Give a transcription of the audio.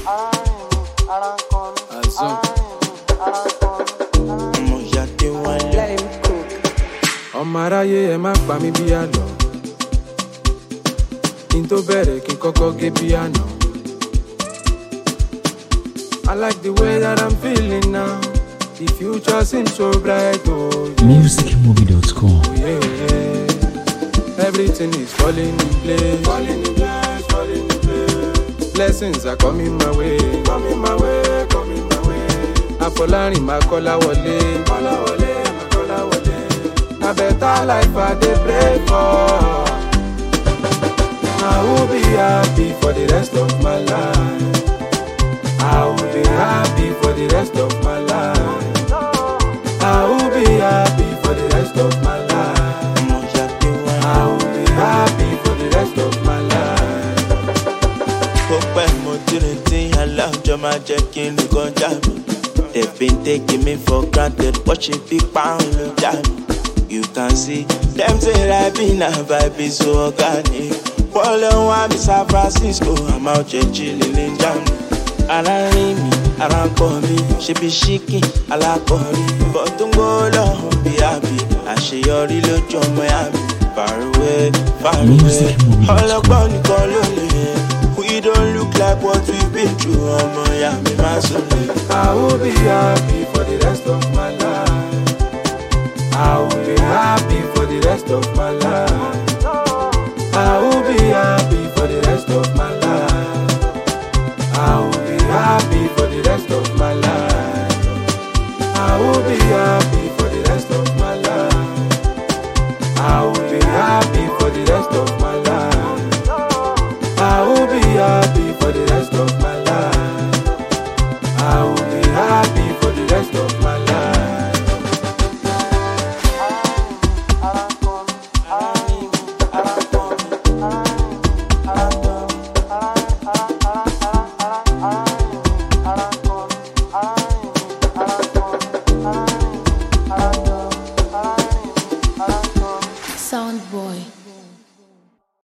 Ọmọ aráyé ẹ má pa mí bí àná. Kí n tó bẹ̀rẹ̀ kí n kọ́kọ́ gé bí àná. I like the way that I'm feeling now. The future seems so bright, oh yeah. Musicmovie.com. Yeah, yeah. Everything is falling in place. Falling in place, falling in place. Blessings are coming my way. Coming my way, coming my way. Afolarin ma kola wole. Kola wole, ma kola wole. A better life I dey pray for. I will be happy for the rest of my life. I will be happy for the rest of my life. I will be happy for the rest of my life. I will be happy for the rest of my life. They've been taking me for granted, watching big pound look at me. You can see them say I been a vibe so organic. Follow me San Francisco, I'm out here chilling in Germany. Around me, around for me, she be shaking, I like for me. But don't go long, be happy. I see your real job, Miami. Far away, far away. All about you call only. We don't look like what we've been through, Miami, my soul. I will be happy for the rest of my life. I will be happy for the rest of my life. I will be happy for the rest of my life. I will be happy for the rest of my life. I will be happy.